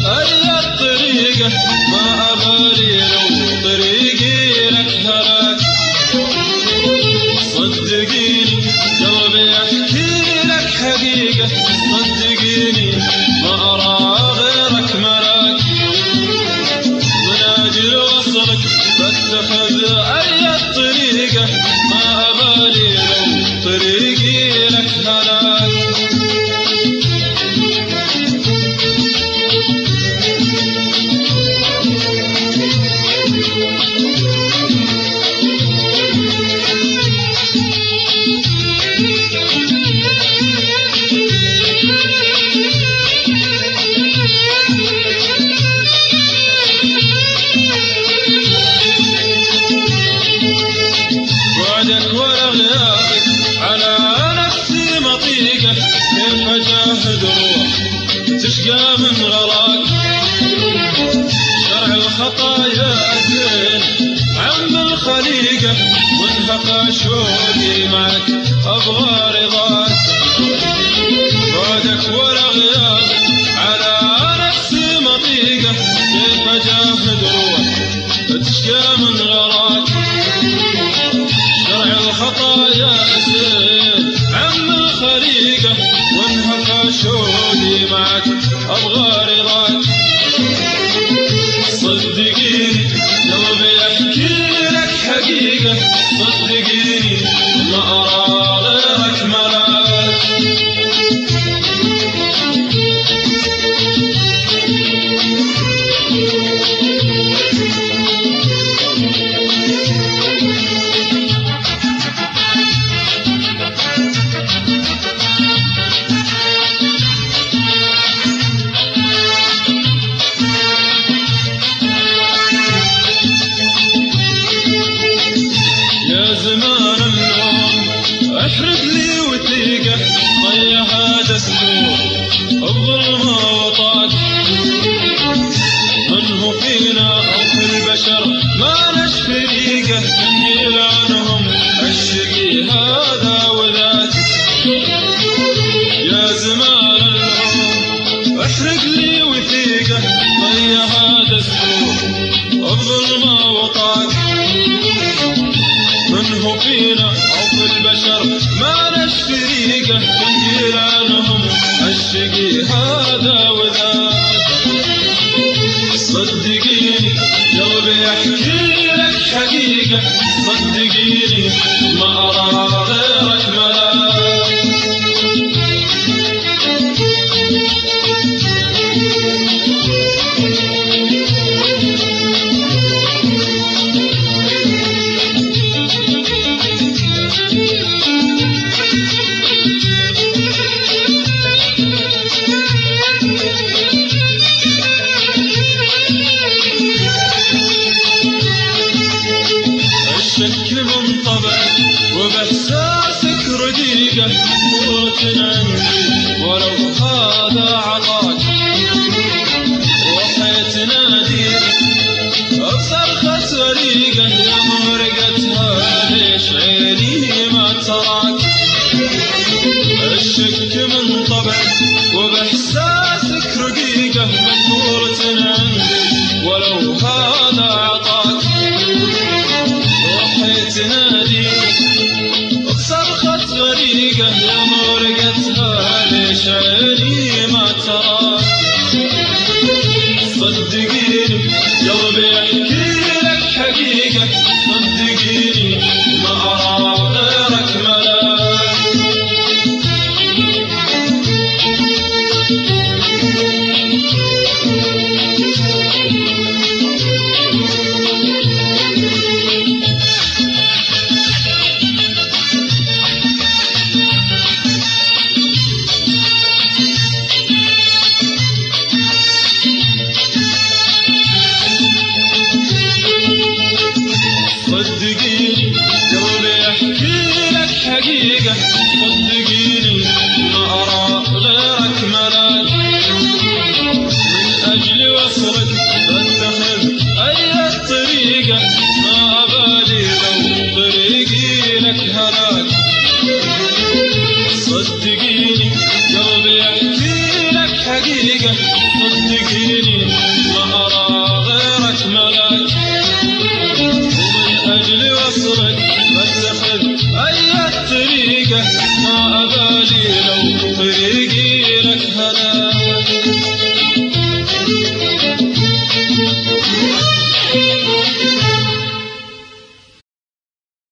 أي الطريقة ما أبالي لو طريقي لك هلاك. صدقيني قلبي يحكي لك حقيقة، صدقيني ما أرى غيرك ملاك. من أجل وصلك بتخذ أي الطريقة ما أبالي لو طريقي لك هلاك. بعدك ولا غيابك على نفسي مطيقة، كيف أجاهد روح تشقى من غلاك. شرع الخطايا زين عم الخليقة، وانهقى شوقي معك أبغى رضاك. بعدك ولا غيابك على نفسي مطيقة، كيف أجاهد روح تشقى من غلاك. شرع الخطايا زين عم الخليقة، وانهقى شوقي معك أبغى رضاك. صدقيني قلبي يحكي لك حقيقة، صدقيني ما أرى غيرك ملاك. يا زمان اللوم احرق لي وثيقة، ضيعها دستور بظلمة وطاق. من هو فينا أو في البشر ما نشفي ريقة، من جيلانهم الشقي هذا وذاك. يا زمان اللوم احرق لي وثيقة، ضيعها دستور بظلمة وطاق. من هو فينا أو في البشر ما نشفي ريقة، من جيرانهم الشقي هذا وذاك. صدقيني قلبي يحكي لك حقيقة، صدقيني ما أرى غيرك ملاك. الشك من طبع وبإحساسك رقيقة، قوة عندي ولو هذا عطاك. وحيت ناديك بصرخة غريقة، يا مرقتها ليش عيني ما تراك. الشك من طبع وبإحساسك رقيقة، مقبولة عندي ولو هذا عطاك. وحيت ناديك بصرخة غريقة، يا مرقتها ليش عيني ما تراك. صدقيني قلبي يحكي لك حقيقة، صدقيني